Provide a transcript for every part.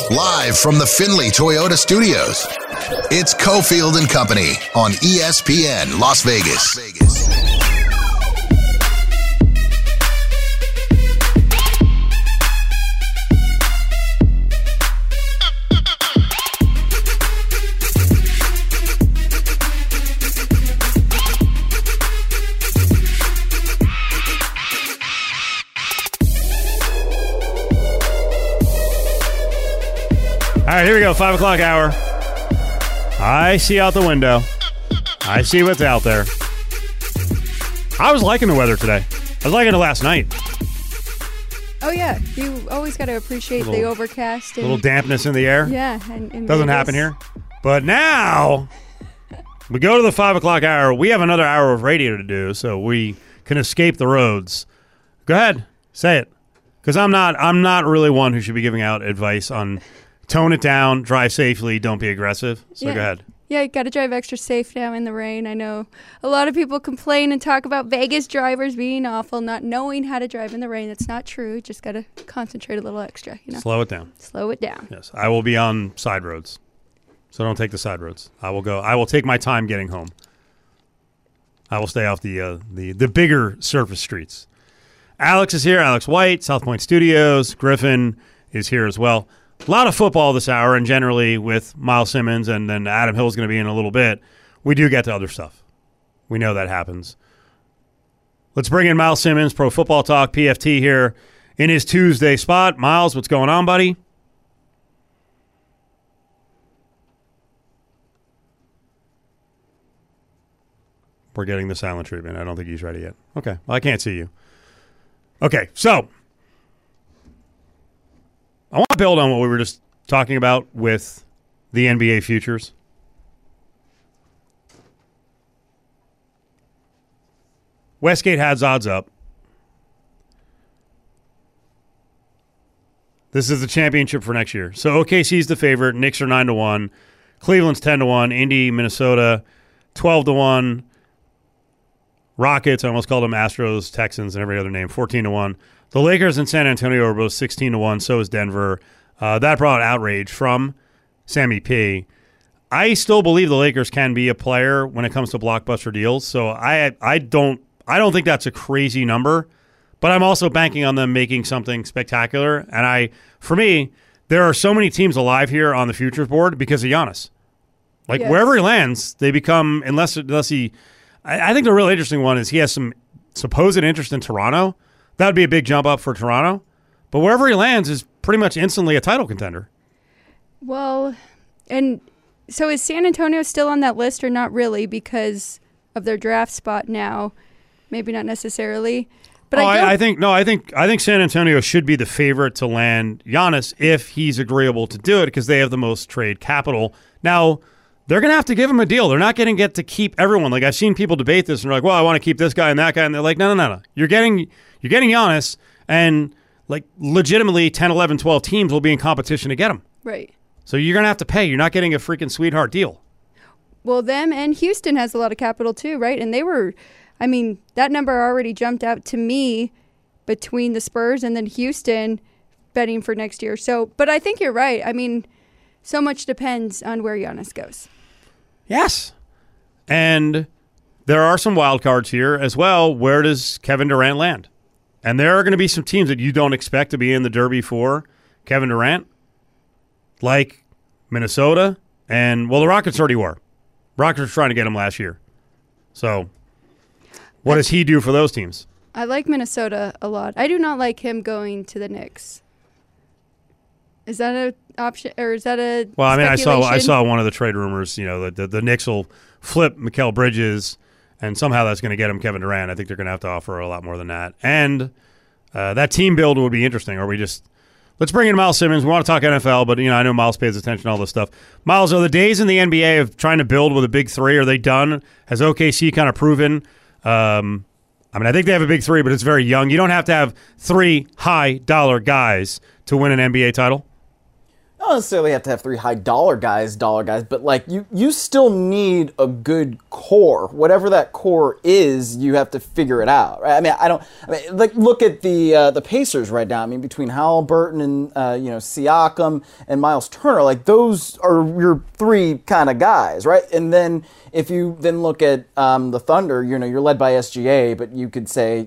Live from the Findlay Toyota Studios, it's Cofield and Company on ESPN Las Vegas. All right, here we go, 5 o'clock hour. I see out the window. I see what's out there. I was liking the weather today. I was liking it last night. Oh, yeah. You always got to appreciate the overcast. A little dampness in the air. Yeah. Doesn't happen here. But now, we go to the 5 o'clock hour. We have another hour of radio to do, so we can escape the roads. Go ahead. Say it. Because I'm not really one who should be giving out advice on tone it down, drive safely, don't be aggressive. So Go ahead. Yeah, you got to drive extra safe now in the rain. I know a lot of people complain and talk about Vegas drivers being awful, not knowing how to drive in the rain. That's not true. You just got to concentrate a little extra. Slow it down. Slow it down. Yes, I will be on side roads, so don't take the side roads. I will take my time getting home. I will stay off the bigger surface streets. Alex is here. Alex White, South Point Studios. Griffin is here as well. A lot of football this hour, and generally with Miles Simmons and then Adam Hill is going to be in a little bit, we do get to other stuff. We know that happens. Let's bring in Miles Simmons, Pro Football Talk, PFT here in his Tuesday spot. Miles, what's going on, buddy? We're getting the silent treatment. I don't think he's ready yet. Okay, well, I can't see you. Okay, so I want to build on what we were just talking about with the NBA futures. Westgate has odds up. This is the championship for next year. So OKC's the favorite. Knicks are 9-1. Cleveland's 10-1. Indy, Minnesota, 12-1. Rockets, I almost called them Astros, Texans, and every other name, 14-1. The Lakers and San Antonio are both 16-1. So is Denver. That brought outrage from Sammy P. I still believe the Lakers can be a player when it comes to blockbuster deals. So I don't think that's a crazy number, but I'm also banking on them making something spectacular. And for me, there are so many teams alive here on the futures board because of Giannis. Like wherever he lands, they become unless he. I think the really interesting one is he has some supposed interest in Toronto. That would be a big jump up for Toronto. But wherever he lands is pretty much instantly a title contender. Well, and so is San Antonio still on that list or not really because of their draft spot now? Maybe not necessarily. But I think San Antonio should be the favorite to land Giannis if he's agreeable to do it because they have the most trade capital. Now, they're going to have to give him a deal. They're not going to get to keep everyone. Like I've seen people debate this and they're like, well, I want to keep this guy and that guy. And they're like, no. You're getting Giannis and like legitimately 10, 11, 12 teams will be in competition to get him. Right. So you're going to have to pay. You're not getting a freaking sweetheart deal. Well, them and Houston has a lot of capital too, right? And that number already jumped out to me between the Spurs and then Houston betting for next year. So, but I think you're right. I mean, so much depends on where Giannis goes. Yes. And there are some wild cards here as well. Where does Kevin Durant land? And there are going to be some teams that you don't expect to be in the Derby for Kevin Durant, like Minnesota. And, well, the Rockets already were. Rockets were trying to get him last year. So what does he do for those teams? I like Minnesota a lot. I do not like him going to the Knicks. Is that an option, or is that a Well, I mean, I saw one of the trade rumors, that the Knicks will flip Mikal Bridges, and somehow that's going to get him Kevin Durant. I think they're going to have to offer a lot more than that. And that team build would be interesting. Let's bring in Miles Simmons. We want to talk NFL, but I know Miles pays attention to all this stuff. Miles, are the days in the NBA of trying to build with a big three, are they done? Has OKC kind of proven? I think they have a big three, but it's very young. You don't have to have three high-dollar guys to win an NBA title. don't necessarily have to have 3 high dollar guys, but like you still need a good core. Whatever that core is, you have to figure it out, right? Like look at the Pacers right now. I mean, between Halliburton and Siakam and Miles Turner, like those are your 3 kind of guys, right? And then if you then look at the Thunder, you're led by SGA, but you could say,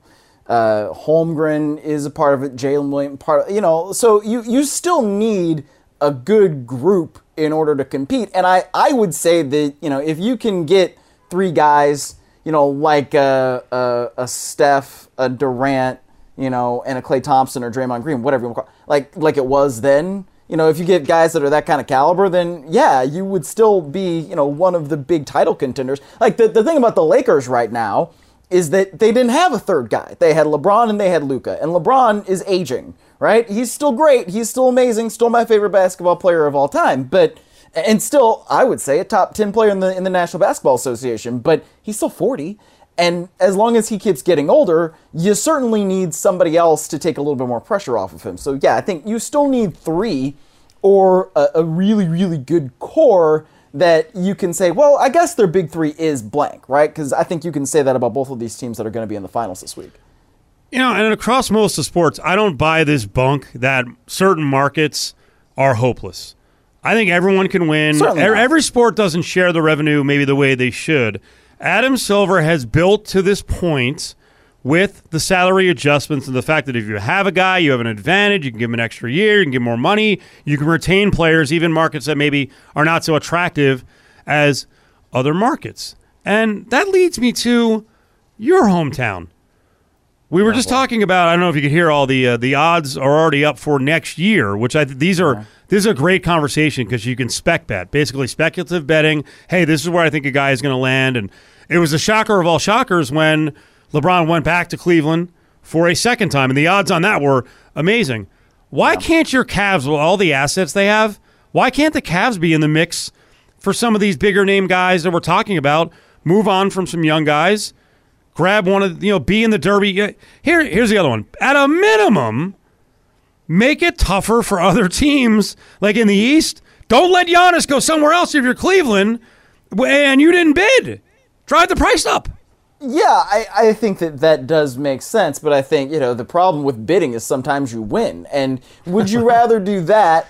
Holmgren is a part of it, Jalen Williams so you still need a good group in order to compete. And I would say that, if you can get 3 guys, like a Steph, a Durant, and a Klay Thompson or Draymond Green, whatever you want to call it, like it was then, if you get guys that are that kind of caliber, then yeah, you would still be, one of the big title contenders. Like the thing about the Lakers right now is that they didn't have a 3rd guy. They had LeBron and they had Luka. And LeBron is aging, right? He's still great. He's still amazing. Still my favorite basketball player of all time. And still, I would say, a top 10 player in the National Basketball Association. But he's still 40. And as long as he keeps getting older, you certainly need somebody else to take a little bit more pressure off of him. So yeah, I think you still need 3 or a really, really good core that you can say, well, I guess their big 3 is blank, right? Because I think you can say that about both of these teams that are going to be in the finals this week. And across most of sports, I don't buy this bunk that certain markets are hopeless. I think everyone can win. Every sport doesn't share the revenue maybe the way they should. Adam Silver has built to this point with the salary adjustments and the fact that if you have a guy, you have an advantage, you can give him an extra year, you can give more money, you can retain players, even markets that maybe are not so attractive as other markets. And that leads me to your hometown. We were just talking about, I don't know if you could hear all the odds are already up for next year, which this is a great conversation because you can spec bet, basically speculative betting. Hey, this is where I think a guy is going to land. And it was a shocker of all shockers when LeBron went back to Cleveland for a second time, and the odds on that were amazing. Why can't your Cavs, with all the assets they have, why can't the Cavs be in the mix for some of these bigger name guys that we're talking about? Move on from some young guys, grab one of, be in the Derby. Here's the other one. At a minimum, make it tougher for other teams, like in the East. Don't let Giannis go somewhere else if you're Cleveland and you didn't bid. Drive the price up. Yeah, I think that does make sense, but I think, the problem with bidding is sometimes you win. And would you rather do that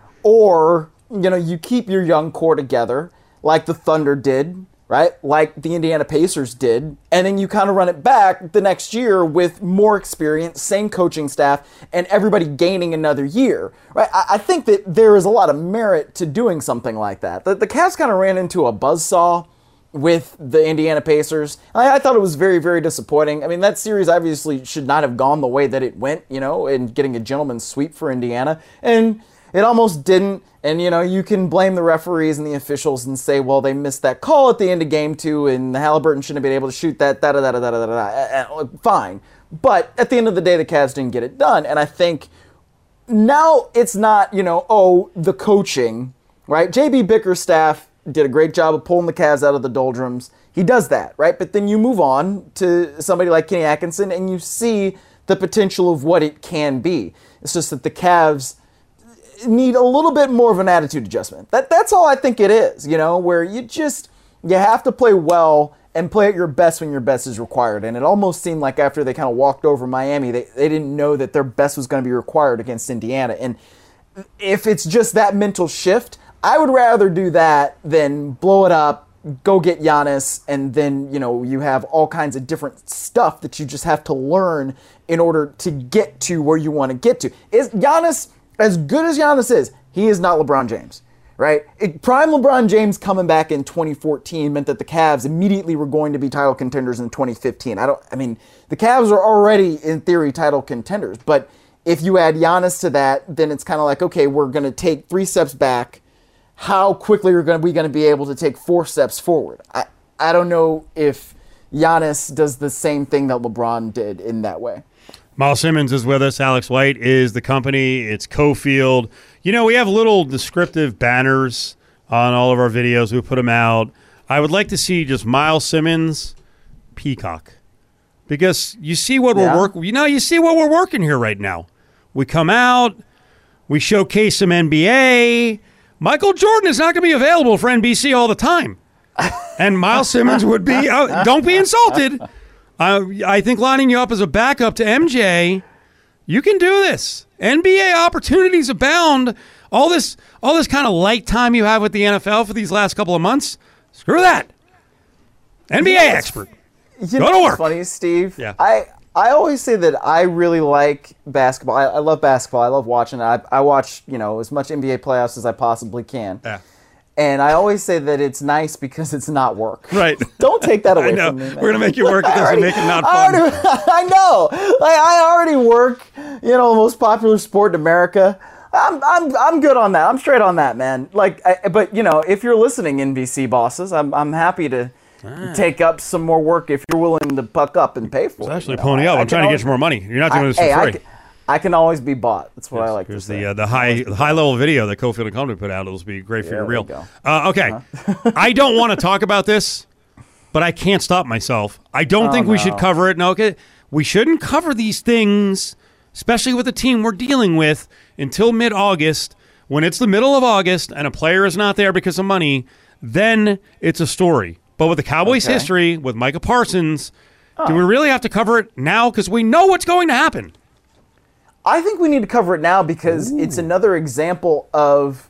or, you keep your young core together like the Thunder did, right? Like the Indiana Pacers did, and then you kind of run it back the next year with more experience, same coaching staff, and everybody gaining another year, right? I think that there is a lot of merit to doing something like that. The Cavs kind of ran into a buzzsaw with the Indiana Pacers. I thought it was very, very disappointing. I mean, that series obviously should not have gone the way that it went, in getting a gentleman's sweep for Indiana. And it almost didn't. And, you can blame the referees and the officials and say, well, they missed that call at the end of game 2 and the Halliburton shouldn't have been able to shoot that, fine. But at the end of the day, the Cavs didn't get it done. And I think now it's not, the coaching, right? J.B. Bickerstaff did a great job of pulling the Cavs out of the doldrums. He does that, right? But then you move on to somebody like Kenny Atkinson and you see the potential of what it can be. It's just that the Cavs need a little bit more of an attitude adjustment. That's all I think it is, where you have to play well and play at your best when your best is required. And it almost seemed like after they kind of walked over Miami, they didn't know that their best was going to be required against Indiana. And if it's just that mental shift, I would rather do that than blow it up, go get Giannis, and then, you have all kinds of different stuff that you just have to learn in order to get to where you want to get to. Is Giannis, as good as Giannis is, he is not LeBron James, right? Prime LeBron James coming back in 2014 meant that the Cavs immediately were going to be title contenders in 2015. The Cavs are already, in theory, title contenders, but if you add Giannis to that, then it's kind of like, okay, we're going to take 3 steps back. How quickly are we going to be able to take 4 steps forward? I don't know if Giannis does the same thing that LeBron did in that way. Miles Simmons is with us. Alex White is the company. It's Cofield. We have little descriptive banners on all of our videos. We put them out. I would like to see just Miles Simmons, Peacock, because you see what we're working. You see what we're working here right now. We come out. We showcase some NBA. Michael Jordan is not going to be available for NBC all the time. And Miles Simmons would be, don't be insulted. I think lining you up as a backup to MJ, you can do this. NBA opportunities abound. All this kind of light time you have with the NFL for these last couple of months, screw that. NBA expert. Go to work. It's funny, Steve. Yeah. I always say that I really like basketball. I love basketball. I love watching it. I watch, as much NBA playoffs as I possibly can. Yeah. And I always say that it's nice because it's not work. Right. Don't take that away I know. from me, man. We're going to make you work at this and make it not fun. I know. I already work, the most popular sport in America. I'm good on that. I'm straight on that, man. But if you're listening, NBC bosses, I'm happy to take up some more work if you're willing to buck up and pay for it. Actually, pony up. I'm trying to get you more money. You're not doing this for free. I can always be bought. That's what I like to say. Here's the high level video that Cofield and Company put out. It'll be great for your reel. Go. Okay, I don't want to talk about this, but I can't stop myself. I don't think we should cover it. No, okay, we shouldn't cover these things, especially with the team we're dealing with, until mid-August. When it's the middle of August and a player is not there because of money, then it's a story. But with the Cowboys' history, with Micah Parsons, do we really have to cover it now? Because we know what's going to happen. I think we need to cover it now because it's another example of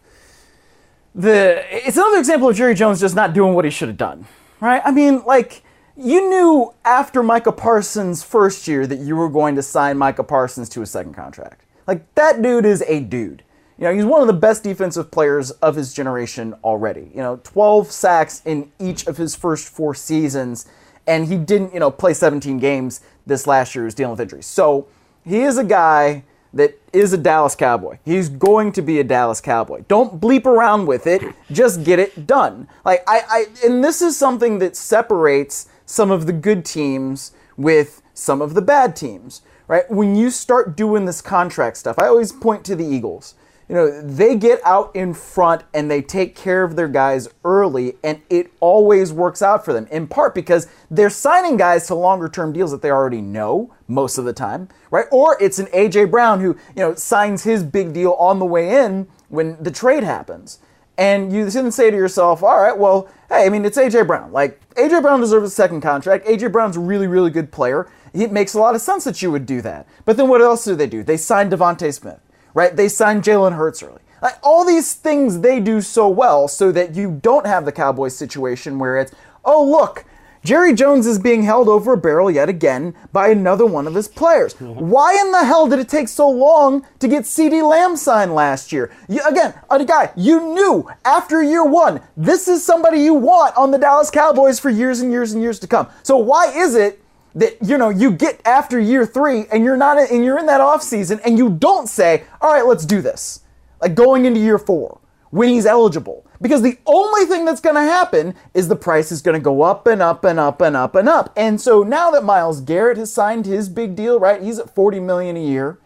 Jerry Jones just not doing what he should have done, right? I mean, you knew after Micah Parsons' first year that you were going to sign Micah Parsons to a second contract. That dude is a dude. He's one of the best defensive players of his generation already. 12 sacks in each of his first 4 seasons, and he didn't, play 17 games this last year. He was dealing with injuries. So he is a guy that is a Dallas Cowboy. He's going to be a Dallas Cowboy. Don't bleep around with it. Just get it done. And this is something that separates some of the good teams with some of the bad teams, right? When you start doing this contract stuff, I always point to the Eagles. They get out in front and they take care of their guys early, and it always works out for them, in part because they're signing guys to longer-term deals that they already know most of the time, right? Or it's an A.J. Brown who, signs his big deal on the way in when the trade happens. And you then say to yourself, all right, well, hey, it's A.J. Brown. A.J. Brown deserves a second contract. A.J. Brown's a really, really good player. It makes a lot of sense that you would do that. But then what else do? They sign Devontae Smith. Right? They signed Jalen Hurts early. All these things they do so well so that you don't have the Cowboys situation where it's, oh, look, Jerry Jones is being held over a barrel yet again by another one of his players. Why in the hell did it take so long to get CeeDee Lamb signed last year? A guy you knew after year 1, this is somebody you want on the Dallas Cowboys for years and years and years to come. So why is it that you get after year 3 and you're in that off season and you don't say, all right, let's do this, going into year 4 when he's eligible? Because the only thing that's going to happen is the price is going to go up and up and up and up and up. And so now that Myles Garrett has signed his big deal, right? He's at $40 million a year.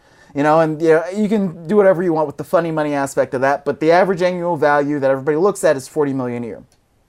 You can do whatever you want with the funny money aspect of that, but the average annual value that everybody looks at is $40 million a year.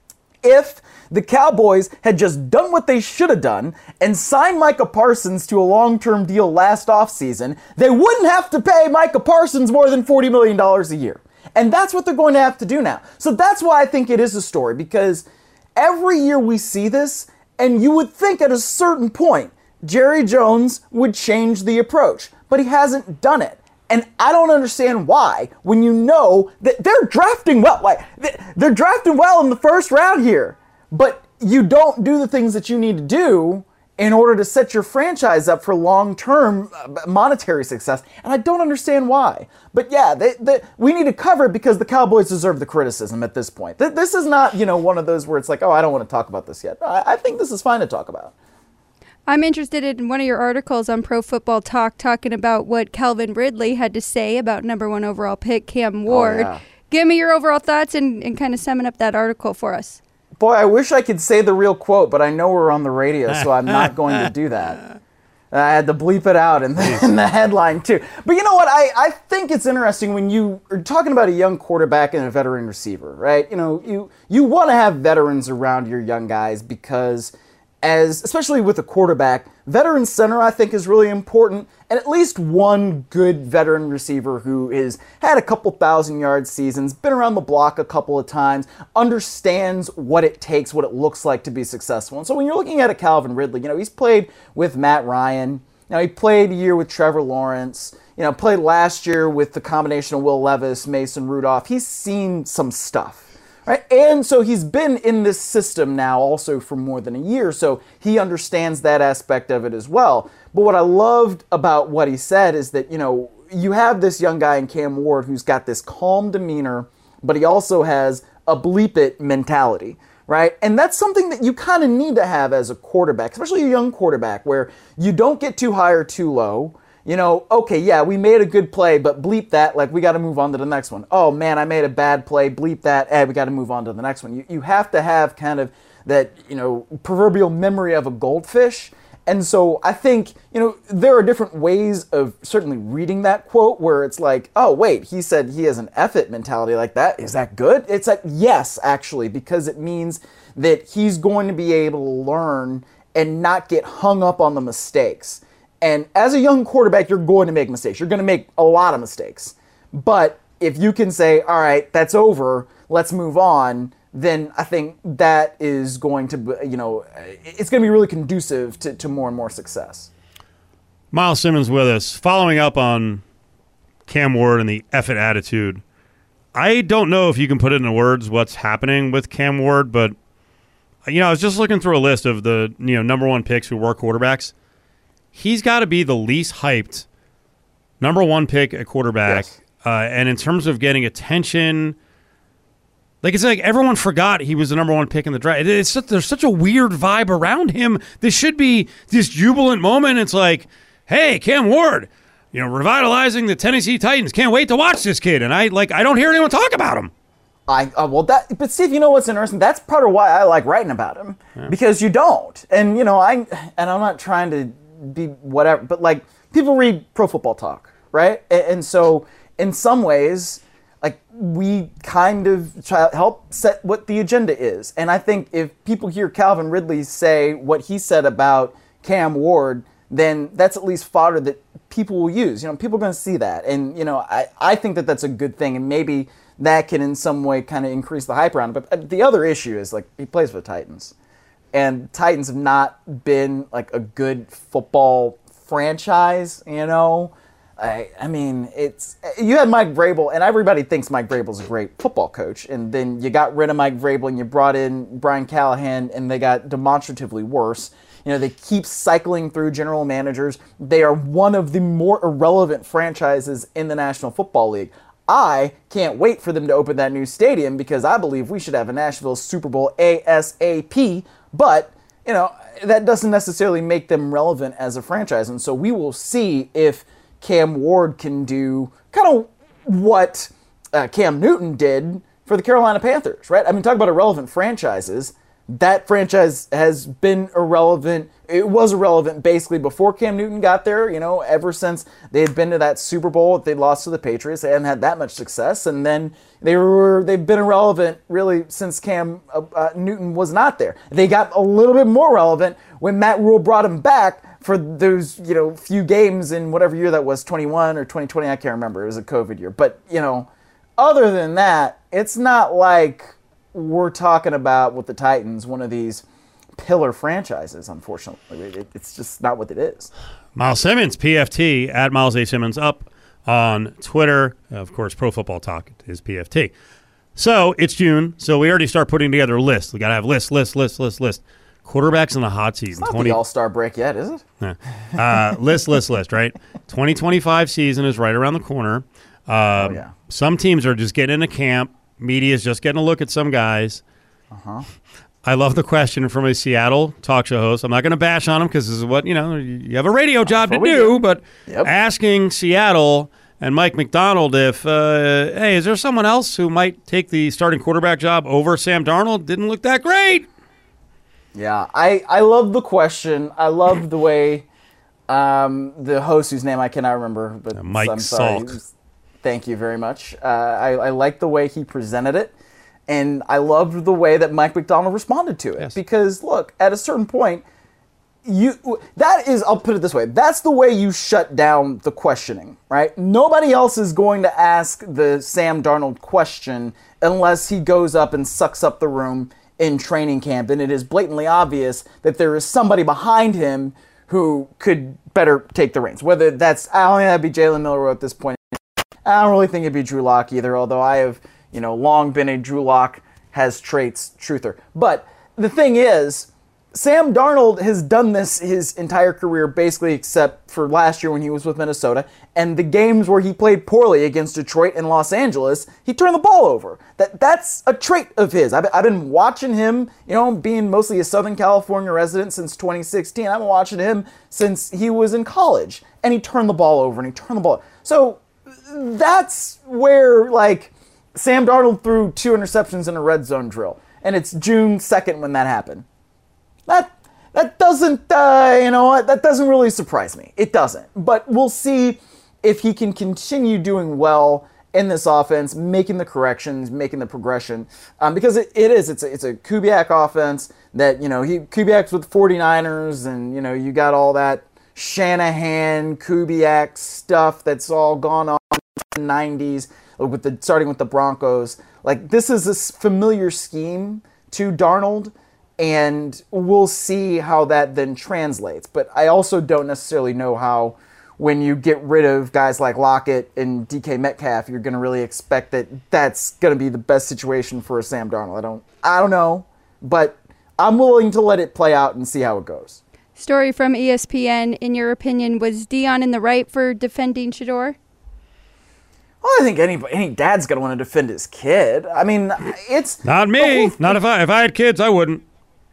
If the Cowboys had just done what they should have done and signed Micah Parsons to a long-term deal last offseason, they wouldn't have to pay Micah Parsons more than $40 million a year. And that's what they're going to have to do now. So that's why I think it is a story, because every year we see this, and you would think at a certain point, Jerry Jones would change the approach, but he hasn't done it. And I don't understand why, when you know that they're drafting well. They're drafting well in the first round here, but you don't do the things that you need to do in order to set your franchise up for long-term monetary success. And I don't understand why. But yeah, we need to cover it because the Cowboys deserve the criticism at this point. This is not, one of those where it's like, oh, I don't want to talk about this yet. I think this is fine to talk about. I'm interested in one of your articles on Pro Football Talk talking about what Calvin Ridley had to say about number 1 overall pick Cam Ward. Oh, yeah. Give me your overall thoughts and kind of summing up that article for us. Boy, I wish I could say the real quote, but I know we're on the radio, so I'm not going to do that. I had to bleep it out in the headline, too. But you know what? I think it's interesting when you are talking about a young quarterback and a veteran receiver, right? You want to have veterans around your young guys because especially with a quarterback, veteran center I think is really important, and at least one good veteran receiver who has had a couple 1,000-yard seasons, been around the block a couple of times, understands what it takes, what it looks like to be successful. And so when you're looking at a Calvin Ridley, he's played with Matt Ryan, he played a year with Trevor Lawrence, played last year with the combination of Will Levis, Mason Rudolph. He's seen some stuff. Right? And so he's been in this system now also for more than a year, so he understands that aspect of it as well. But what I loved about what he said is that, you have this young guy in Cam Ward who's got this calm demeanor, but he also has a bleep it mentality, right? And that's something that you kind of need to have as a quarterback, especially a young quarterback, where you don't get too high or too low. Okay, yeah, we made a good play, but bleep that, we got to move on to the next one. Oh, man, I made a bad play, bleep that, we got to move on to the next one. You have to have kind of that, proverbial memory of a goldfish. And so I think, there are different ways of certainly reading that quote where it's like, oh, wait, he said he has an F it mentality like that. Is that good? It's like, yes, actually, because it means that he's going to be able to learn and not get hung up on the mistakes. And as a young quarterback, you're going to make mistakes. You're going to make a lot of mistakes. But if you can say, all right, that's over, let's move on, then I think that is going to, it's going to be really conducive to more and more success. Miles Simmons with us. Following up on Cam Ward and the F it attitude, I don't know if you can put it into words what's happening with Cam Ward, but, I was just looking through a list of the, number one picks who were quarterbacks. He's got to be the least hyped number one pick at quarterback. Yes. And in terms of getting attention, it's like everyone forgot he was the number one pick in the draft. There's such a weird vibe around him. This should be this jubilant moment. It's like, hey, Cam Ward, revitalizing the Tennessee Titans. Can't wait to watch this kid. And I don't hear anyone talk about him. But Steve, what's interesting? That's part of why I like writing about him, because you don't. And, I'm not trying to be whatever, but people read Pro Football Talk, right? And so in some ways, we kind of try to help set what the agenda is. And I think if people hear Calvin Ridley say what he said about Cam Ward, then that's at least fodder that people will use. People are going to see that. And, I think that that's a good thing. And maybe that can in some way kind of increase the hype around it. But the other issue is, he plays for the Titans. And Titans have not been a good football franchise, I mean, you had Mike Vrabel, and everybody thinks Mike Vrabel's a great football coach. And then you got rid of Mike Vrabel and you brought in Brian Callahan, and they got demonstratively worse. They keep cycling through general managers. They are one of the more irrelevant franchises in the National Football League. I can't wait for them to open that new stadium because I believe we should have a Nashville Super Bowl ASAP. But, that doesn't necessarily make them relevant as a franchise. And so we will see if Cam Ward can do kind of what Cam Newton did for the Carolina Panthers, right? I mean, talk about irrelevant franchises. That franchise has been irrelevant. It was irrelevant basically before Cam Newton got there, ever since they had been to that Super Bowl. They lost to the Patriots. They hadn't had that much success. And then they've been irrelevant really since Cam Newton was not there. They got a little bit more relevant when Matt Rule brought him back for those, few games in whatever year that was, 21 or 2020. I can't remember. It was a COVID year. But, other than that, it's not like we're talking about with the Titans, one of these pillar franchises, unfortunately. It's just not what it is. Miles Simmons, PFT, at Miles A. Simmons, up on Twitter. Of course, Pro Football Talk is PFT. So it's June, so we already start putting together a list. We got to have list. Quarterbacks in the hot seat. It's not the All-Star break yet, is it? Yeah. List, right? 2025 season is right around the corner. Some teams are just getting into camp. Media is just getting a look at some guys. I love the question from a Seattle talk show host. I'm not going to bash on him because this is what, you have a radio job to do. But asking Seattle and Mike McDonald if, hey, is there someone else who might take the starting quarterback job over Sam Darnold? Didn't look that great. Yeah, I love the question. I love the way the host, whose name I cannot remember, but Mike I'm sorry. Salk. Thank you very much. I like the way he presented it. And I loved the way that Mike McDonald responded to it. Yes. Because, look, at a certain point, I'll put it this way, that's the way you shut down the questioning, right? Nobody else is going to ask the Sam Darnold question unless he goes up and sucks up the room in training camp, and it is blatantly obvious that there is somebody behind him who could better take the reins. Whether that's, I don't think that'd be Jalen Milroe at this point. I don't really think it'd be Drew Lock either, although I have, long been a Drew Lock has traits truther. But the thing is, Sam Darnold has done this his entire career, basically, except for last year when he was with Minnesota. And the games where he played poorly against Detroit and Los Angeles, he turned the ball over. That's a trait of his. I've been watching him, being mostly a Southern California resident since 2016. I've been watching him since he was in college. And he turned the ball over, and he turned the ball over. So that's where, Sam Darnold threw 2 interceptions in a red zone drill. And it's June 2nd when that happened. That doesn't, that doesn't really surprise me. It doesn't. But we'll see if he can continue doing well in this offense, making the corrections, making the progression. Because it's a Kubiak offense that, Kubiak's with 49ers and, you got all that Shanahan, Kubiak stuff that's all gone on in the 90s, starting with the Broncos. This is a familiar scheme to Darnold. And we'll see how that then translates. But I also don't necessarily know how, when you get rid of guys like Lockett and DK Metcalf, you're going to really expect that that's going to be the best situation for a Sam Darnold. I don't know, but I'm willing to let it play out and see how it goes. Story from ESPN. In your opinion, was Deion in the right for defending Shedeur? Well, I think any dad's going to want to defend his kid. I mean, it's not me. Not if I had kids, I wouldn't.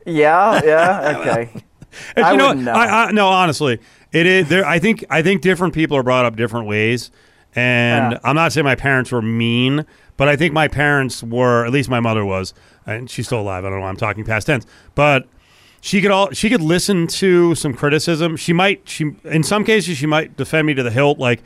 Yeah, okay. I wouldn't know. No, honestly, it is. I think different people are brought up different ways, and yeah. I'm not saying my parents were mean, but I think my parents were. At least my mother was, and she's still alive. I don't know. I'm talking past tense, but she could listen to some criticism. She in some cases she might defend me to the hilt. Like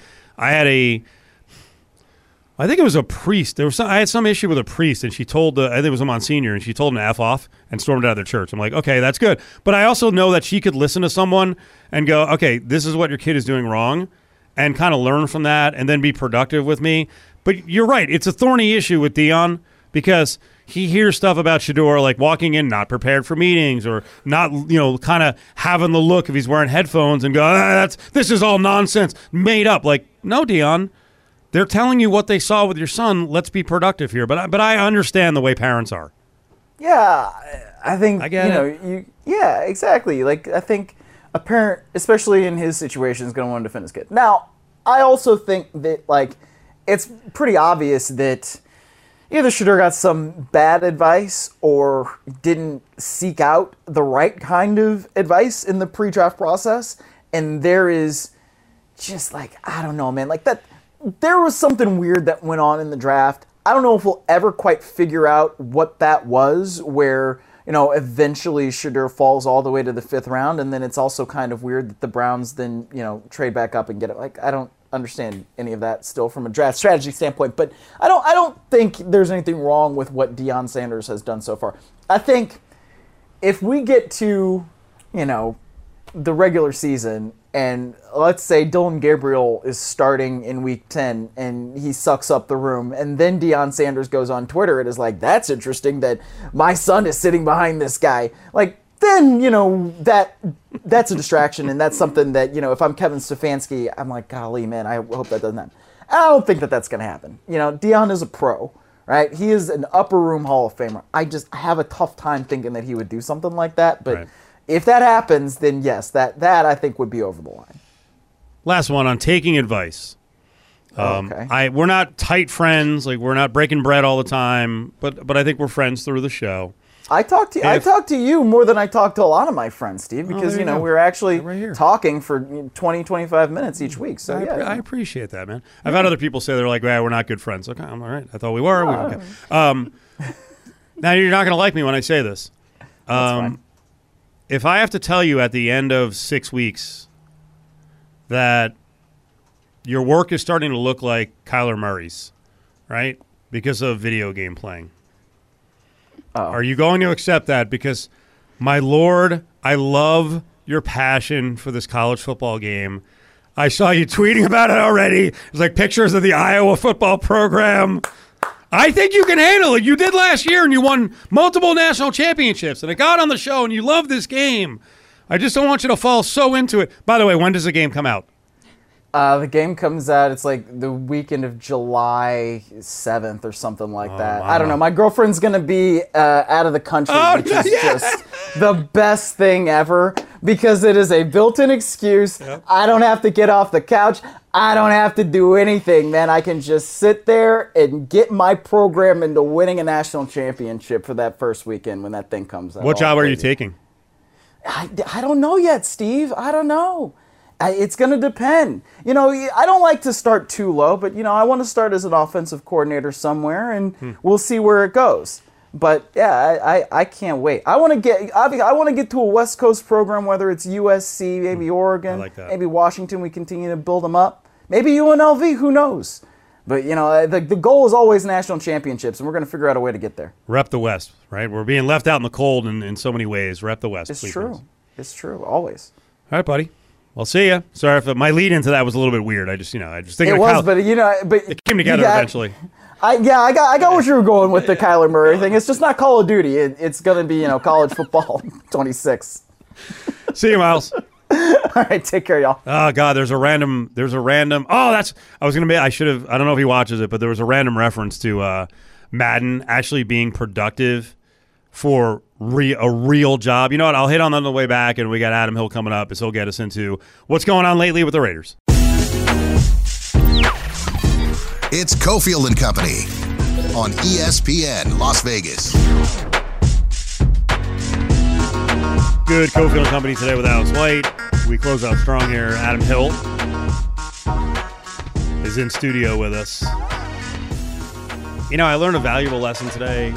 I think it was a priest. I had some issue with a priest, and she told I think it was a Monsignor, and she told him to F off and stormed out of their church. I'm like, okay, that's good. But I also know that she could listen to someone and go, okay, this is what your kid is doing wrong, and kind of learn from that and then be productive with me. But you're right. It's a thorny issue with Deion because he hears stuff about Shedeur, like walking in not prepared for meetings or not, kind of having the look if he's wearing headphones and go, this is all nonsense, made up. Like, no, Deion. They're telling you what they saw with your son. Let's be productive here. But I understand the way parents are. Yeah, I think, I get it. Yeah, exactly. I think a parent, especially in his situation, is going to want to defend his kid. Now, I also think that, it's pretty obvious that either Shedeur got some bad advice or didn't seek out the right kind of advice in the pre-draft process. And there is just, I don't know, man, that. There was something weird that went on in the draft. I don't know if we'll ever quite figure out what that was, where, eventually Shedeur falls all the way to the 5th round, and then it's also kind of weird that the Browns then, trade back up and get it. I don't understand any of that still from a draft strategy standpoint, but I don't think there's anything wrong with what Deion Sanders has done so far. I think if we get to, the regular season, and let's say Dylan Gabriel is starting in week 10 and he sucks up the room, and then Deion Sanders goes on Twitter and is like, that's interesting that my son is sitting behind this guy. Then, that's a distraction, and that's something that, if I'm Kevin Stefanski, I'm like, golly, man, I hope that doesn't happen. I don't think that that's going to happen. Deion is a pro, right? He is an upper room Hall of Famer. I have a tough time thinking that he would do something like that, but... Right. If that happens, then yes, that I think would be over the line. Last one on taking advice. Okay. We're not tight friends, we're not breaking bread all the time, but I think we're friends through the show. I talk to you more than I talk to a lot of my friends, Steve, because we're actually talking for 20, 25 minutes each week. So I appreciate that, man. I've had other people say they're like, we're not good friends. Okay, I'm all right. I thought we were. Okay. Now you're not going to like me when I say this. That's fine. If I have to tell you at the end of 6 weeks that your work is starting to look like Kyler Murray's, right? Because of video game playing. Are you going to accept that? Because, my Lord, I love your passion for this college football game. I saw you tweeting about it already. It's like pictures of the Iowa football program. I think you can handle it. You did last year, and you won multiple national championships, and it got on the show, and you love this game. I just don't want you to fall so into it. By the way, when does the game come out? The game comes out, it's like the weekend of July 7th or something like that. wow. I don't know. My girlfriend's going to be out of the country, which is just the best thing ever because it is a built-in excuse. Yep. I don't have to get off the couch. I don't have to do anything, man. I can just sit there and get my program into winning a national championship for that first weekend when that thing comes out. What job are you taking? I don't know yet, Steve. I don't know. It's going to depend. You know, I don't like to start too low, but, you know, I want to start as an offensive coordinator somewhere, and we'll see where it goes. But, yeah, I can't wait. I want to get to a West Coast program, whether it's USC, maybe Oregon, maybe Washington. We continue to build them up. Maybe UNLV, who knows? But, you know, the goal is always national championships, and we're going to figure out a way to get there. Rep the West, right? We're being left out in the cold in so many ways. Rep the West. It's please, true. friends. It's true, always. All right, buddy. I'll see ya. Sorry if my lead into that was a little bit weird. I just think it was, but you know, but it came together eventually. I got what you were going with the Kyler Murray thing. It's just not Call of Duty. It's gonna be, you know, college football 26. See you, Miles. All right, take care, y'all. Oh God, there's a random. I don't know if he watches it, but there was a random reference to Madden actually being productive for a real job. You know what? I'll hit on that on the way back, and we got Adam Hill coming up, as he'll get us into what's going on lately with the Raiders. It's Cofield and Company on ESPN Las Vegas. Good Cofield and Company today with Alex White. We close out strong here. Adam Hill is in studio with us. You know, I learned a valuable lesson today.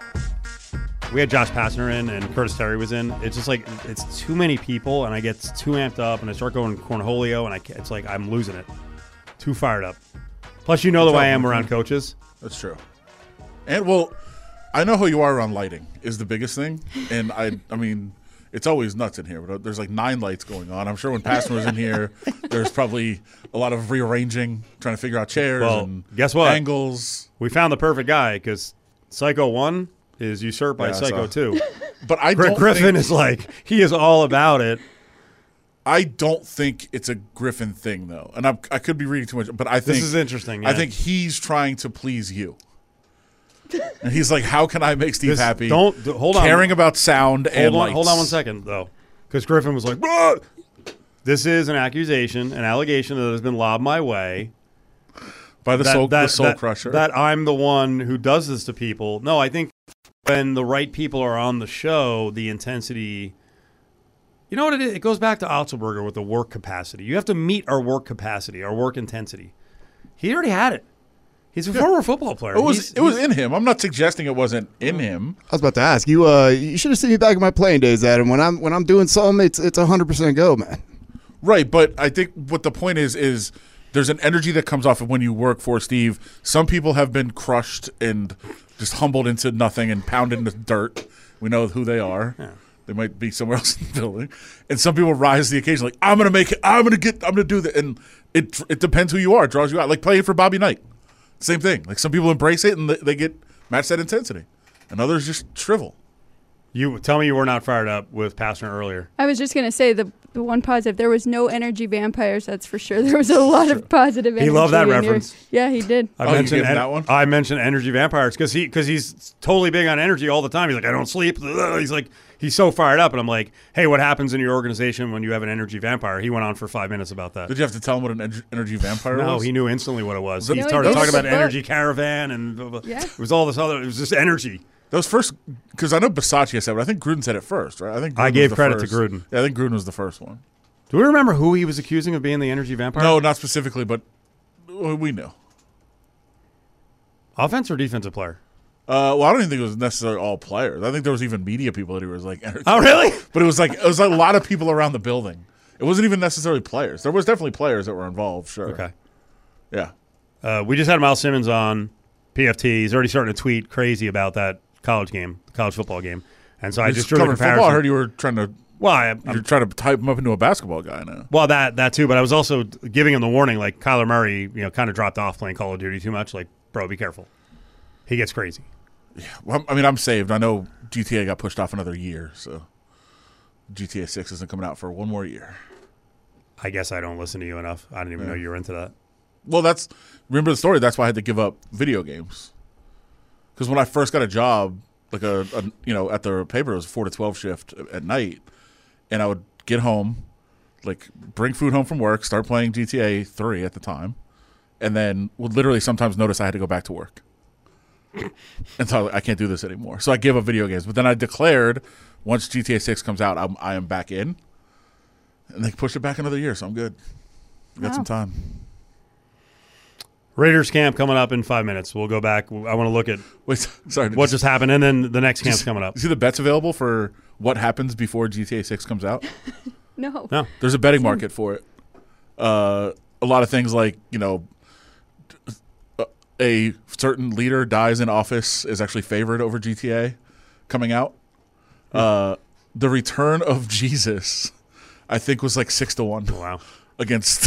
We had Josh Pastner in and Curtis Terry was in. It's just like, it's too many people and I get too amped up and I start going cornholio and it's like I'm losing it. Too fired up. Plus, you know the way I am around coaches. That's true. And, well, I know who you are around lighting is the biggest thing. And, I mean, it's always nuts in here. But there's like 9 lights going on. I'm sure when Pastner was in here, there's probably a lot of rearranging, trying to figure out chairs and guess what? Angles. We found the perfect guy because Psycho 1 is usurped by Psycho 2. But I don't Griffin is like, he is all about it. I don't think it's a Griffin thing, though. And I could be reading too much, but I think this is interesting. Yeah. I think he's trying to please you. And he's like, how can I make Steve happy? Hold on. Caring about sound and lights. Hold on 1 second, though. Because Griffin was like, "Bruh! This is an allegation that has been lobbed my way. By the soul crusher. That I'm the one who does this to people. No, I think when the right people are on the show, the intensity, you know what it is? It goes back to Otzelberger with the work capacity. You have to meet our work capacity, our work intensity. He already had it. He's a former football player. It was in him. I'm not suggesting it wasn't in him. I was about to ask you. You should have seen me back in my playing days, Adam. When I'm doing something, it's 100% go, man. Right, but I think what the point is there's an energy that comes off of when you work for Steve. Some people have been crushed and just humbled into nothing and pounded into dirt. We know who they are. Yeah. They might be somewhere else in the building. And some people rise to the occasion like, I'm going to make it. I'm going to do that. And it depends who you are. It draws you out. Like playing for Bobby Knight. Same thing. Like some people embrace it and they get match that intensity. And others just shrivel. You tell me you were not fired up with Pastner earlier. I was just going to say the one positive. There was no energy vampires, that's for sure. There was a lot of positive energy. He loved that reference. Yeah, he did. That one? I mentioned energy vampires because he's totally big on energy all the time. He's like, I don't sleep. He's so fired up. And I'm like, hey, what happens in your organization when you have an energy vampire? He went on for 5 minutes about that. Did you have to tell him what an energy vampire was? No, he knew instantly what it was. He started talking about energy caravan and it was all this other, it was just energy. That was first, because I know Bisaccia said it, but I think Gruden said it first, right? I gave credit to Gruden. Yeah, I think Gruden was the first one. Do we remember who he was accusing of being the energy vampire? No, not specifically, but we knew. Offense or defensive player? Well, I don't even think it was necessarily all players. I think there was even media people that he was like energy. Oh, really? But it was like a lot of people around the building. It wasn't even necessarily players. There was definitely players that were involved, sure. Okay. Yeah. We just had Miles Simmons on PFT. He's already starting to tweet crazy about that college football game, and so I just drew the covering comparison. football. I heard you were trying to. Well, You're trying to type him up into a basketball guy now. well, that too, but I was also giving him the warning. Like Kyler Murray, kind of dropped off playing Call of Duty too much. Like, bro, be careful. He gets crazy. Well, I mean, I'm saved. I know GTA got pushed off another year, so GTA 6 isn't coming out for one more year. I guess I don't listen to you enough. I didn't even know you were into that. Well, remember the story. That's why I had to give up video games. Because when I first got a job, like at the paper, it was 4 to 12 shift at night, and I would get home, like bring food home from work, start playing GTA 3 at the time, and then would literally sometimes notice I had to go back to work. And so I can't do this anymore. So I gave up video games. But then I declared once GTA 6 comes out, I am back in. And they pushed it back another year, so I'm good. Got some time. Raiders camp coming up in 5 minutes. We'll go back. I want to look at what just happened, and then the next camp's coming up. You see the bets available for what happens before GTA 6 comes out? No. There's a betting market for it. A lot of things like, a certain leader dies in office is actually favored over GTA coming out. The return of Jesus, I think, was like 6-1. Wow. Against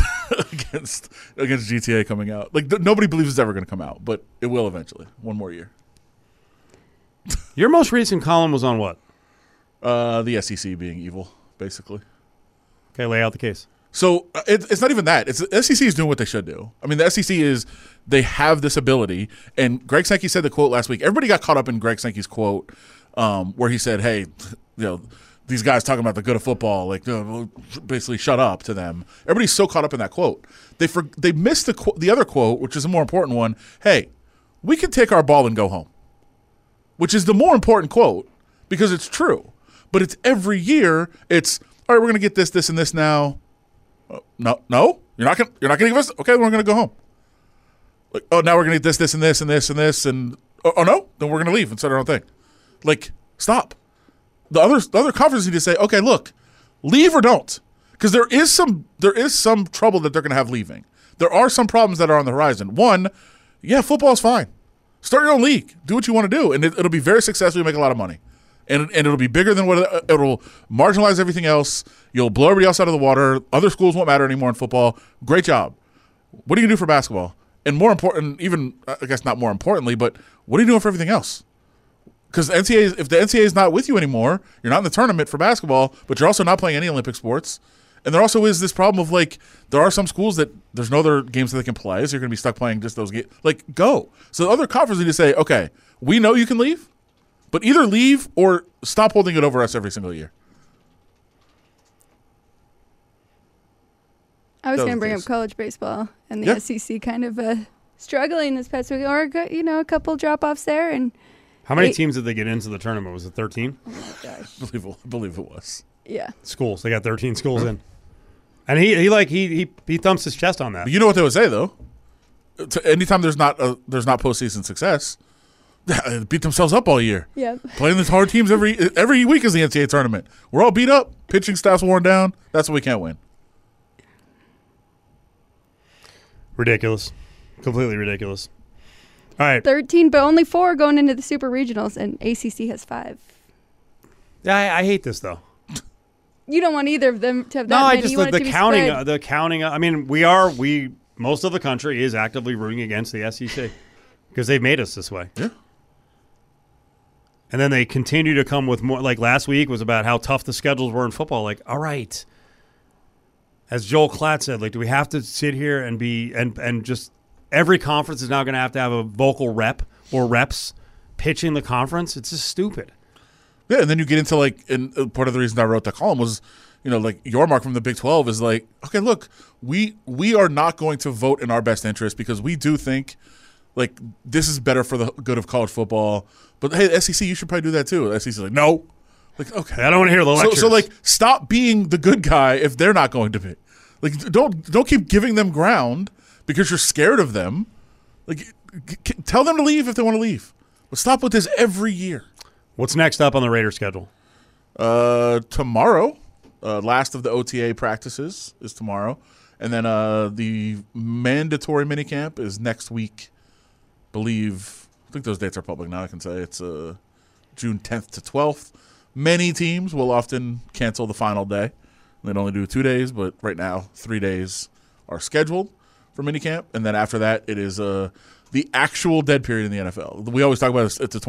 GTA coming out. Like nobody believes it's ever going to come out, but it will eventually. One more year. Your most recent column was on what? The SEC being evil, basically. Okay, lay out the case. So it's not even that. It's the SEC is doing what they should do. I mean, the SEC they have this ability, and Greg Sankey said the quote last week. Everybody got caught up in Greg Sankey's quote where he said, "Hey, these guys talking about the good of football, like basically shut up to them." Everybody's so caught up in that quote. They missed the other quote, which is a more important one. Hey, we can take our ball and go home, which is the more important quote because it's true. But it's every year. It's all right. We're going to get this, this, and this now. No, you're not going to give us. Okay, we're going to go home. Like, oh, now we're going to get this, this, and this, and this, and this, and oh no, then we're going to leave and start our own thing. Like, stop. The other conferences need to say, okay, look, leave or don't, because there is some trouble that they're going to have leaving. There are some problems that are on the horizon. One, football's fine. Start your own league. Do what you want to do, and it'll be very successful. You'll make a lot of money, and it'll be bigger than what it'll marginalize everything else. You'll blow everybody else out of the water. Other schools won't matter anymore in football. Great job. What are you going to do for basketball? And more important, even I guess not more importantly, but what are you doing for everything else? Because if the NCAA is not with you anymore, you're not in the tournament for basketball, but you're also not playing any Olympic sports. And there also is this problem of, like, there are some schools that there's no other games that they can play, so you're going to be stuck playing just those games. Like, go. So the other conferences need to say, okay, we know you can leave, but either leave or stop holding it over us every single year. I was going to bring up college baseball and the SEC kind of struggling this past week, or a couple drop-offs there. And how many teams did they get into the tournament? Was it 13? Oh, my gosh. I believe it was. Yeah. Schools. They got 13 schools in. And he thumps his chest on that. But you know what they would say, though? Anytime there's not postseason success, they beat themselves up all year. Yeah. Playing these hard teams every week is the NCAA tournament. We're all beat up. Pitching staff's worn down. That's what we can't win. Ridiculous. Completely ridiculous. All right. 13, but only 4 going into the super regionals, and ACC has 5. Yeah, I hate this, though. You don't want either of them to have that No, many. I just you want it to be spread. the counting. I mean, most of the country is actively rooting against the SEC because they've made us this way. Yeah. And then they continue to come with more. Like last week was about how tough the schedules were in football. Like, all right, as Joel Klatt said, like, do we have to sit here and be and just every conference is now going to have a vocal rep or reps pitching the conference? It's just stupid. Yeah, and then you get into, like, and part of the reason I wrote that column was, like, Yormark from the Big 12 is like, okay, look, we are not going to vote in our best interest because we do think, like, this is better for the good of college football. But, hey, the SEC, you should probably do that too. The SEC is like, no. Like, okay. I don't want to hear the lectures. So, like, stop being the good guy if they're not going to be. Like, don't keep giving them ground because you're scared of them. Like, tell them to leave if they want to leave. But stop with this every year. What's next up on the Raiders schedule? Tomorrow, last of the OTA practices is tomorrow. And then the mandatory minicamp is next week. I think those dates are public now. I can say it's June 10th to 12th. Many teams will often cancel the final day. They'd only do 2 days, but right now 3 days are scheduled for minicamp, and then after that it is the actual dead period in the NFL. We always talk about it's a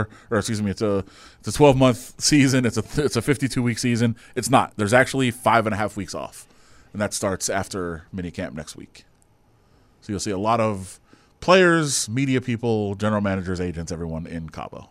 12-month season. It's a 52-week season. It's not. There's actually 5.5 weeks off, and that starts after minicamp next week. So you'll see a lot of players, media people, general managers, agents, everyone in Cabo.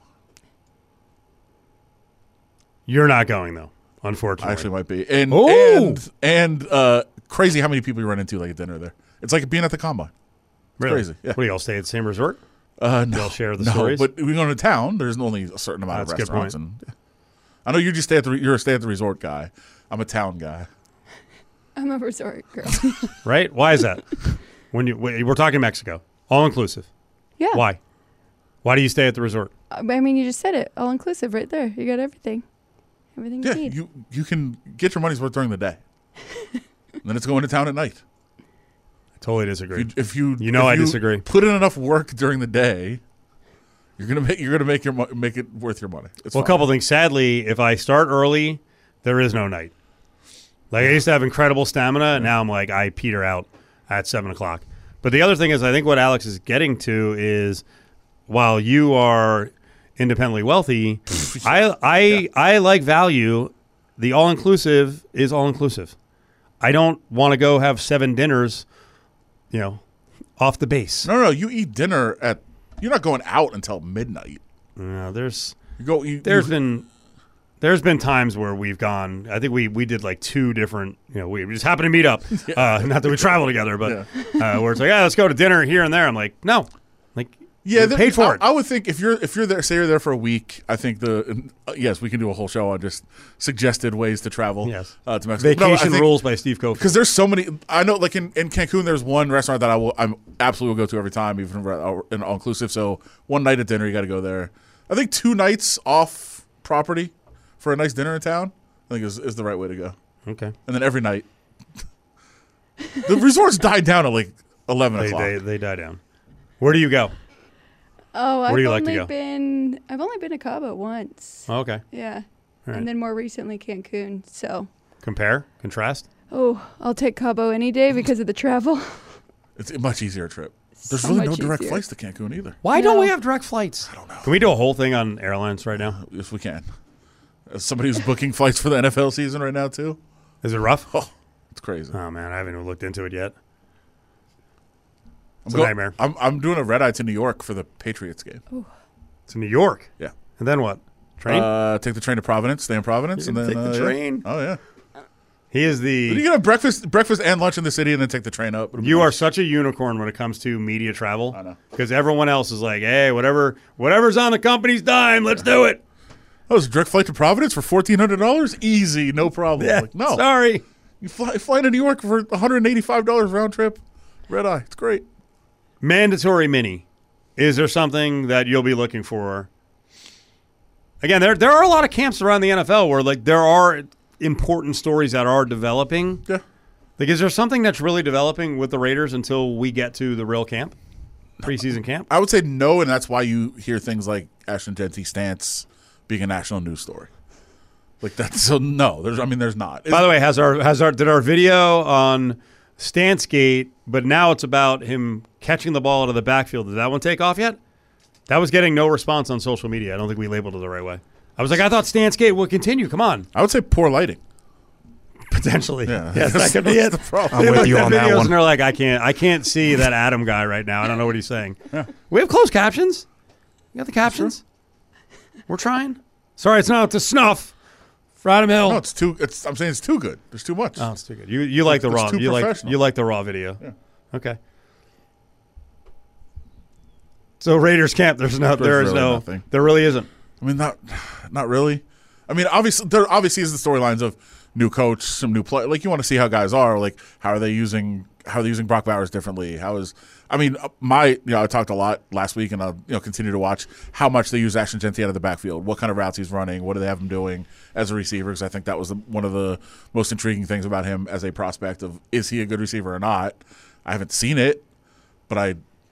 You're not going though, unfortunately. I actually might be. And crazy how many people you run into like at dinner there. It's like being at the Combine. It's crazy. Yeah. What, do y'all stay at the same resort? No. Y'all share the stories? But we go to town. There's only a certain amount That's a of good restaurants. point. And I know you just you're a stay at the resort guy. I'm a town guy. I'm a resort girl. Right? Why is that? We're talking Mexico, all inclusive. Yeah. Why? Why do you stay at the resort? I mean, you just said it. All inclusive right there. You got everything. Everything you Yeah, need. you can get your money's worth during the day. And then it's going to town at night. I totally disagree. If you I disagree. Put in enough work during the day, you're gonna make it worth your money. It's Well, a fine. couple things. Sadly, if I start early, there is no night. Like I used to have incredible stamina, and now I'm like I peter out at 7:00. But the other thing is, I think what Alex is getting to is, while you are independently wealthy, I like value. The all inclusive is all inclusive. I don't want to go have 7 dinners, off the base. No, you eat dinner you're not going out until midnight. There's been times where we've gone. I think we did like 2 different. We just happened to meet up. Not that we travel together, but where it's like, let's go to dinner here and there. I'm like, no, Yeah, we paid for it. I would think if you're there, say you're there for a week, I think yes, we can do a whole show on just suggested ways to travel. Yes. To Mexico. Vacation Rules by Steve Cofield. Because there's so many. I know, like in Cancun, there's one restaurant that I'm absolutely will go to every time, even in all inclusive. So one night at dinner, you got to go there. I think 2 nights off property for a nice dinner in town, I think is the right way to go. Okay. And then every night, the resorts died down at like 11 o'clock. They die down. Where do you go? Oh, Where do you like to go? I've only been to Cabo once. Oh, okay. Yeah. right. And then more recently Cancun. So, Compare, contrast. I'll take Cabo any day because of the travel. It's a much easier trip. There's So really no much direct easier. flights to Cancun either. Why don't No. we have direct flights? I don't know. Can we do a whole thing on airlines right now? If we can. As somebody who's booking flights for the NFL season right now too. Is it rough? Oh, it's crazy. Oh man, I haven't even looked into it yet. It's I'm a nightmare. I'm doing a red eye to New York for the Patriots game. It's in New York. Yeah. And then what? Train? Take the train to Providence, stay in Providence, You and can then take the train. Yeah. Oh yeah. He is You the. can have breakfast and lunch in the city, and then take the train up. It'll be You are nice. such a unicorn when it comes to media travel. I know. Because everyone else is like, hey, whatever's on the company's dime, let's do it. Oh, it's a direct flight to Providence for $1,400? Easy, no problem. Yeah. Like, no. Sorry. You fly to New York for $185 round trip. Red eye. It's great. Mandatory mini. Is there something that you'll be looking for? Again, there are a lot of camps around the NFL where there are important stories that are developing. Yeah. Is there something that's really developing with the Raiders until we get to the real camp, preseason camp? I would say no, and that's why you hear things like Ashton Genty stance being a national news story. Like that's so no. There's not. By the way, did our video on Stancegate, but now it's about him catching the ball out of the backfield. Did that one take off yet? That was getting no response on social media. I don't think we labeled it the right way. I was like, I thought Stancegate would continue. Come on. I would say poor lighting. Potentially. Yeah. Yes, that could be it. That's the problem. I'm They with looked you at on that videos one. And they're like, I can't see that Adam guy right now. I don't know what he's saying. Yeah. We have closed captions. You got the captions? We're trying. Sorry, it's not up to snuff for Adam Hill. No, I'm saying it's too good. There's too much. Oh, it's too good. You like the It's raw. too You professional. like the raw video. Yeah. Okay. So Raiders camp. There is really no. nothing. There really isn't. I mean, not really. I mean, obviously, there obviously is the storylines of new coach, some new play. Like you want to see how guys are. Like how are they using Brock Bowers differently? I talked a lot last week, and I'll continue to watch how much they use Ashton Genty out of the backfield. What kind of routes he's running? What do they have him doing as a receiver? Because I think that was one of the most intriguing things about him as a prospect. Of is he a good receiver or not? I haven't seen it, but I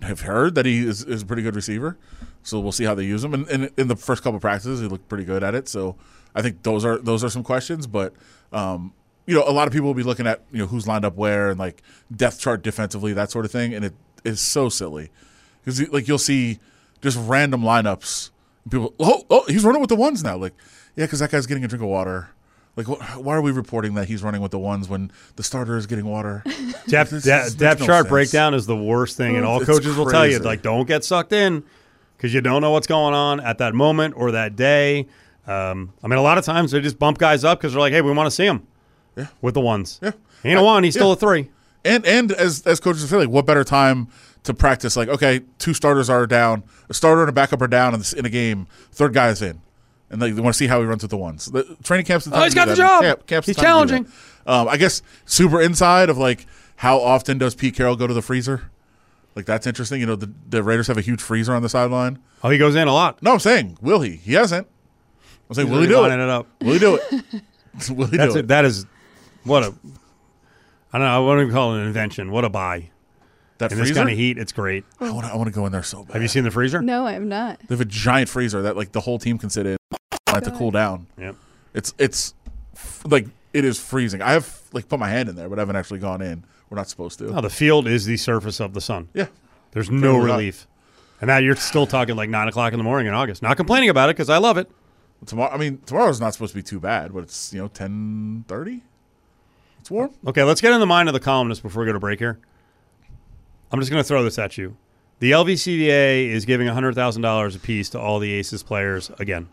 have heard that he is a pretty good receiver. So we'll see how they use him. And in the first couple of practices, he looked pretty good at it. So I think those are some questions. But a lot of people will be looking at who's lined up where and like depth chart defensively, that sort of thing. And it is so silly because you'll see just random lineups. People, he's running with the ones now. Like, yeah, because that guy's getting a drink of water. Like, why are we reporting that he's running with the ones when the starter is getting water? Depth chart breakdown is the worst thing, and all coaches will tell you, like, don't get sucked in because you don't know what's going on at that moment or that day. A lot of times they just bump guys up because they're like, hey, we want to see him with the ones. Yeah. He ain't a one, he's still a 3. And as coaches feel like, what better time to practice? Like, okay, 2 starters are down, a starter and a backup are down in a game, third guy is in. And they want to see how he runs with the ones. The training camp's the time. Oh, he's got the job. He's challenging. I guess super inside of like how often does Pete Carroll go to the freezer? Like that's interesting. The Raiders have a huge freezer on the sideline. Oh, he goes in a lot. No, I'm saying will he? He hasn't. I'm saying will he do it? Will he do it? Will he do it? That is what a. I don't know. I wouldn't even call it an invention. What a buy. That in freezer? this kind of heat, it's great. I want to go in there so bad. Have you seen the freezer? No, I have not. They have a giant freezer that like the whole team can sit in. To cool down. Yep. It's like it is freezing. I have like put my hand in there, but I haven't actually gone in. We're not supposed to. No, the field is the surface of the sun. Yeah. There's no relief. And now you're still talking like 9 o'clock in the morning in August. Not complaining about it because I love it. Tomorrow's not supposed to be too bad, but it's 10:30. It's warm. Okay, let's get in the mind of the columnist before we go to break here. I'm just going to throw this at you. The LVCVA is giving $100,000 apiece to all the Aces players again.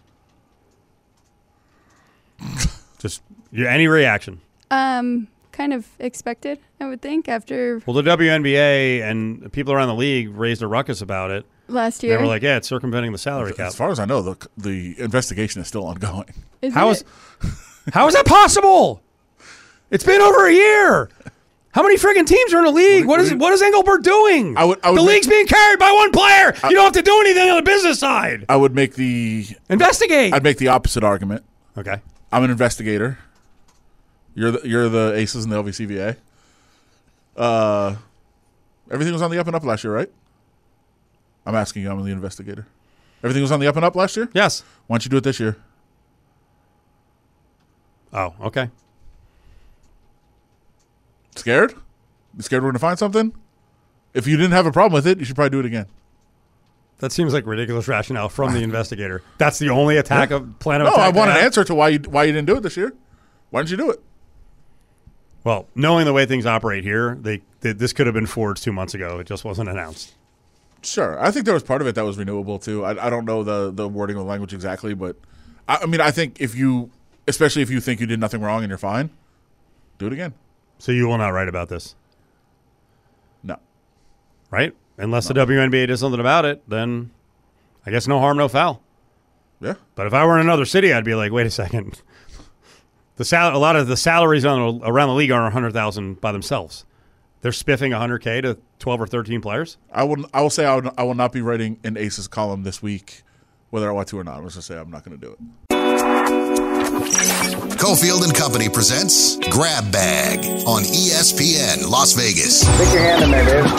Just any reaction? Kind of expected, I would think, after. Well, the WNBA and people around the league raised a ruckus about it last year. They were like, "Yeah, it's circumventing the salary cap." As far as I know, the investigation is still ongoing. How is that possible? It's been over a year. How many friggin' teams are in the league? What is Engelbert doing? The league's being carried by one player. You don't have to do anything on the business side. I would make the investigate. I'd make the opposite argument. Okay. I'm an investigator. You're the Aces in the LVCVA. Everything was on the up and up last year, right? I'm asking you. I'm the investigator. Everything was on the up and up last year? Yes. Why don't you do it this year? Oh, okay. Scared? You scared we're going to find something? If you didn't have a problem with it, you should probably do it again. That seems like ridiculous rationale from the investigator. That's the only plan of attack. No, I want an answer to why you didn't do it this year. Why didn't you do it? Well, knowing the way things operate here, this could have been forged 2 months ago. It just wasn't announced. Sure. I think there was part of it that was renewable, too. I don't know the wording of the language exactly, but I think especially if you think you did nothing wrong and you're fine, do it again. So you will not write about this? No. Right? Unless the WNBA does something about it, then I guess no harm, no foul. Yeah. But if I were in another city, I'd be like, wait a second. A lot of the salaries around the league are $100,000 by themselves. They're spiffing $100K to 12 or 13 players. I will say I will not be writing an Aces column this week, whether I want to or not. I'm just going to say I'm not going to do it. Cofield and Company presents Grab Bag on ESPN Las Vegas. Stick your hand in there, dude.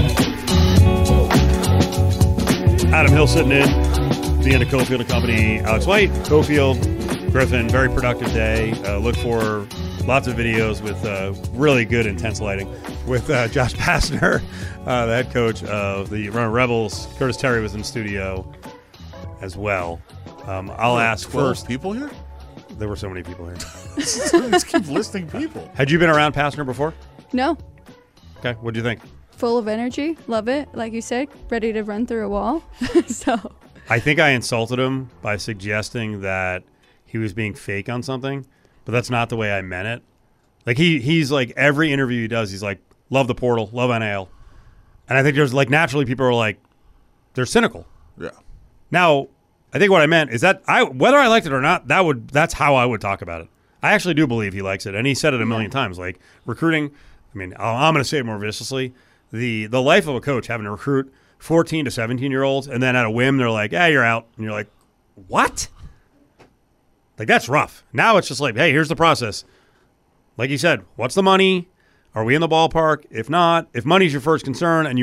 Adam Hill sitting in. The end of Cofield and Company. Alex White, Cofield, Griffin. Very productive day. Look for lots of videos with really good, intense lighting with Josh Pastner, the head coach of the Rebels. Curtis Terry was in the studio as well. I'll ask first. People here? There were so many people here. Just keep listing people. Had you been around Pastner before? No. Okay. What do you think? Full of energy. Love it. Like you said, ready to run through a wall. So. I think I insulted him by suggesting that he was being fake on something, but that's not the way I meant it. Like he's like every interview he does, he's like, love the portal, love NAL. And I think there's like naturally people are like, they're cynical. Yeah. Now, I think what I meant is that whether I liked it or not, that's how I would talk about it. I actually do believe he likes it, and he said it a million times. Like recruiting, I mean, I'm going to say it more viciously. The life of a coach having to recruit 14 to 17-year-olds, and then at a whim they're like, "Yeah, you're out," and you're like, "What?" Like that's rough. Now it's just like, "Hey, here's the process." Like you said, what's the money? Are we in the ballpark? If not, if money's your first concern and you want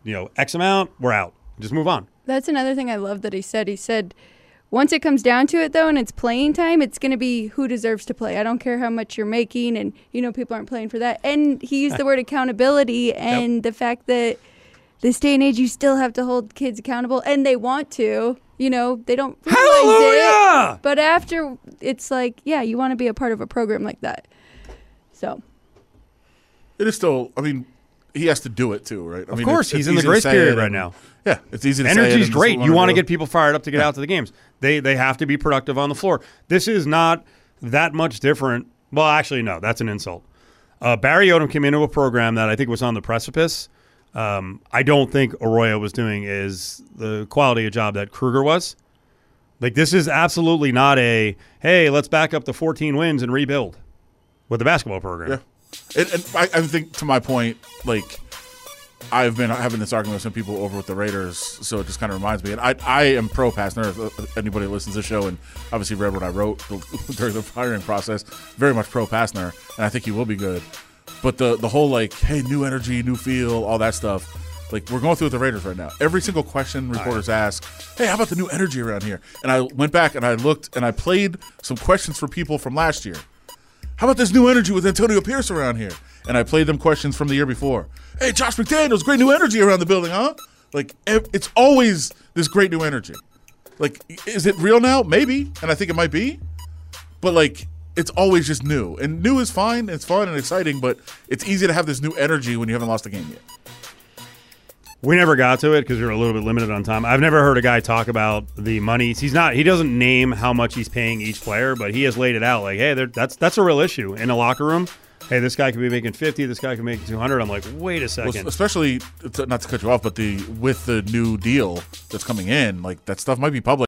X amount, we're out. Just move on. That's another thing I love that he said. He said, once it comes down to it, though, and it's playing time, it's going to be who deserves to play. I don't care how much you're making, and, people aren't playing for that. And he used the word accountability and the fact that this day and age, you still have to hold kids accountable, and they want to. They don't realize Hallelujah! it. But after, it's like, yeah, you want to be a part of a program like that. So. It is still, he has to do it too, right? Of course, he's in the grace period right now. Yeah, it's easy to say. Energy's great. You want to get people fired up to get out to the games. They have to be productive on the floor. This is not that much different. Well, actually, no, that's an insult. Barry Odom came into a program that I think was on the precipice. I don't think Arroyo was doing is the quality of job that Kruger was. Like, this is absolutely not hey, let's back up to 14 wins and rebuild with the basketball program. Yeah. And I think, to my point, I've been having this argument with some people over with the Raiders, so it just kind of reminds me. And I am pro Pastner. If anybody that listens to the show and obviously read what I wrote during the hiring process, very much pro Pastner, and I think he will be good. But the whole, hey, new energy, new feel, all that stuff, we're going through with the Raiders right now. Every single question reporters ask, hey, how about the new energy around here? And I went back and I looked and I played some questions for people from last year. How about this new energy with Antonio Pierce around here? And I played them questions from the year before. Hey, Josh McDaniels, great new energy around the building, huh? It's always this great new energy. Is it real now? Maybe, and I think it might be. But, it's always just new. And new is fine, it's fun and exciting, but it's easy to have this new energy when you haven't lost a game yet. We never got to it because we were a little bit limited on time. I've never heard a guy talk about the money. He doesn't name how much he's paying each player, but he has laid it out hey, that's a real issue in a locker room. Hey, this guy could be making 50, this guy could make 200. I'm like, wait a second. Well, especially, not to cut you off, but with the new deal that's coming in, that stuff might be public.